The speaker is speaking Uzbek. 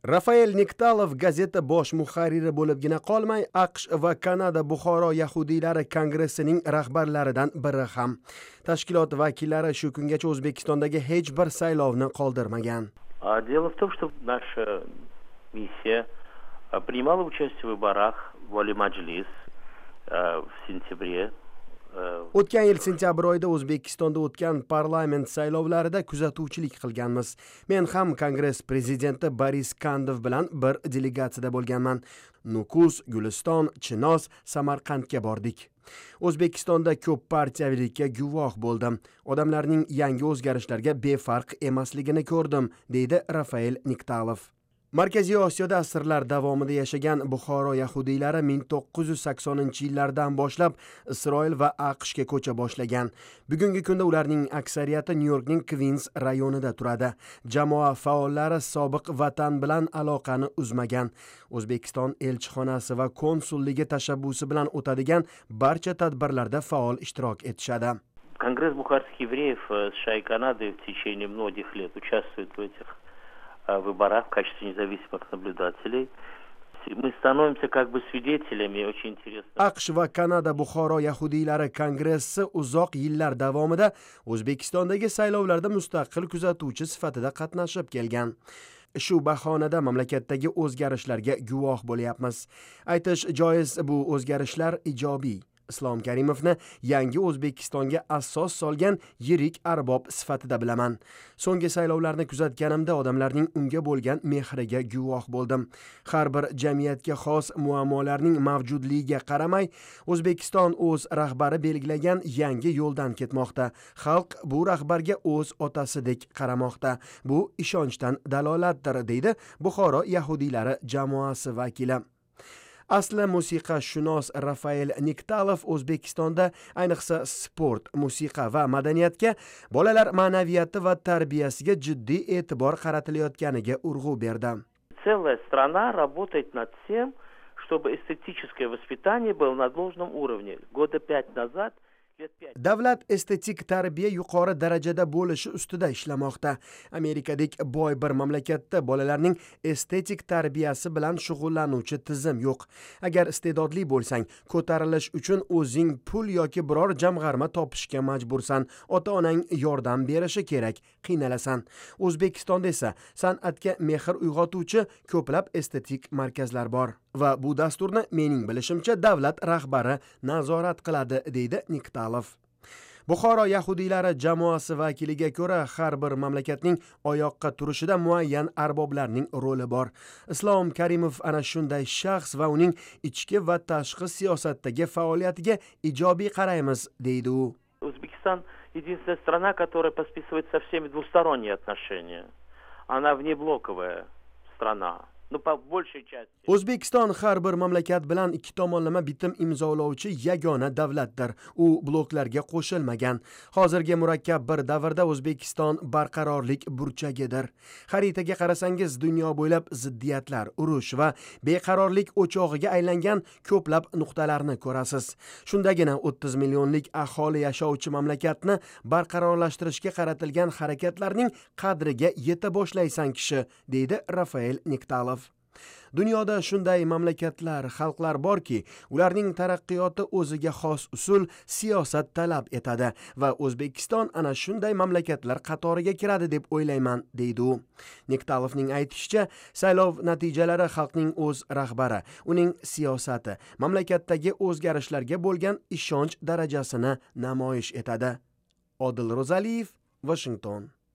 Rafael Niktalov gazeta bosh muharriri bo'libgina qolmay, AQSh va Kanada Buxoro yahudiylari kongressining rahbarlaridan biri ham. Tashkilot vakillari shu kungacha O'zbekistondagi hech bir saylovni qoldirmagan. Дело в том, что наша миссия принимала участие в выборах в Оли-Маджлис в сентябре. O'tgan yil sentyabr oyida O'zbekistonda o'tgan parlament saylovlarida kuzatuvchilik qilganmiz. Men ham Kongress prezidenti Boris Kandov bilan bir delegatsiyada bo'lganman. Nukus, Guliston, Chinoz, Samarqandga bordik. O'zbekistonda ko'p partiyavilikka guvoh bo'ldim. Odamlarning yangi o'zgarishlarga befarq emasligini ko'rdim, deydi Rafael Niktalov. Markaziy Osiyoda asrlar davomida yashagan Buxoro yahudiylari 1980-yillardan boshlab Isroil va AQShga ko'cha boshlagan. Bugungi kunda ularning aksariyati Nyu-Yorkning Queens rayonida turadi. Jamoa faollari sobiq vatan bilan aloqani uzmagan. O'zbekiston elchixonasi va konsulligi tashabbusi bilan o'tadigan barcha tadbirlarda faol ishtirok etishadi. Конгресс бухарских евреев США и Канады в течение многих лет участвует в этих выборах в качестве независимых наблюдателей. Мы становимся как бы свидетелями очень интересно. AQSh va Kanada Buxoro yahudiylari kongressi uzoq yillar davomida O'zbekistondagi saylovlarda mustaqil kuzatuvchi sifatida qatnashib kelgan. Shu bahonada mamlakatdagi o'zgarishlarga guvoh bo'lyapmiz. Aytish joiz, bu o'zgarishlar ijobiy. Islom Karimovni yangi O'zbekistonga asos solgan yirik arbob sifatida bilaman. So'nggi saylovlarni kuzatganimda odamlarning unga bo'lgan mehriga guvoh bo'ldim. Har bir jamiyatga xos muammolarning mavjudligiga qaramay, O'zbekiston o'z rahbari belgilagan yangi yo'ldan ketmoqda. Xalq bu rahbarga o'z otasidek qaramoqda. Bu ishonchdan dalolatdir, deydi Buxoro yahudiylari jamoasi vakili. Asli musiqashunos Rafael Niktalov O'zbekistonda ayniqsa sport, musiqa va madaniyatga, bolalar ma'naviyati va tarbiyasiga jiddiy e'tibor qaratilayotganiga urg'u berdi. Целая страна работает над тем, чтобы эстетическое воспитание было на должном уровне. Года 5 назад Davlat estetik tarbiya yuqori darajada bo'lishi ustida ishlamoqda. Amerikadek boy bir mamlakatda bolalarning estetik tarbiyasi bilan shug'ullanuvchi tizim yo'q. Agar iste'dodli bo'lsang, ko'tarilish uchun o'zing pul yoki biror jamg'arma topishga majbursan. Ota-onang yordam berishi kerak, qiynalasan. O'zbekistonda esa san'atga mehr uyg'otuvchi ko'plab estetik markazlar bor. Va bu dasturni mening bilishimcha davlat rahbari nazorat qiladi, deydi Niktalov. Buxoro yahudiylari jamoasi vakiliga ko'ra, har bir mamlakatning oyoqqa turishida muayyan arboblarning roli bor. Islom Karimov ana shunday shaxs va uning ichki va tashqi siyosatdagi faoliyatiga ijobiy qaraymiz, deydi u. O'zbekiston единственная страна, которая подписывает со всеми двусторонние отношения. Она внеблоковая страна. O'zbekiston har bir mamlakat bilan ikki tomonlama bitim imzolovchi yagona davlatdir. U bloklarga qo'shilmagan. Hozirgi murakkab bir davrda O'zbekiston barqarorlik burchagidir. Xaritaga qarasangiz dunyo bo'ylab ziddiyatlar, urush va beqarorlik o'chog'iga aylangan ko'plab nuqtalarni ko'rasiz. Shundagina 30 millionlik aholi yashovchi mamlakatni barqarorlashtirishga qaratilgan harakatlarning qadriga yeta boshlaysan kishi, deydi Rafael Niktalov. Dunyoda shunday mamlakatlar, xalqlar borki, ularning taraqqiyoti o'ziga xos usul, siyosat talab etadi va O'zbekiston ana shunday mamlakatlar qatoriga kiradi deb o'ylayman, deydi u. Niktalovning aytishicha, saylov natijalari xalqning o'z rahbari, uning siyosati, mamlakatdagi o'zgarishlarga bo'lgan ishonch darajasini namoyish etadi. Odil Ro'zaliyev, Washington.